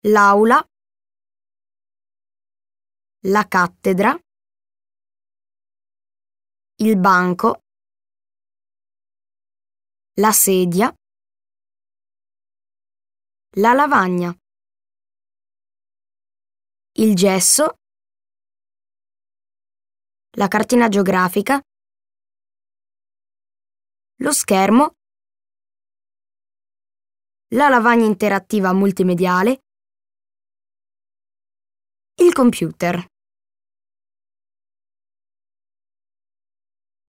l'aula, la cattedra, il banco, la sedia, la lavagna, il gesso, la cartina geografica, lo schermo, la lavagna interattiva multimediale, il computer.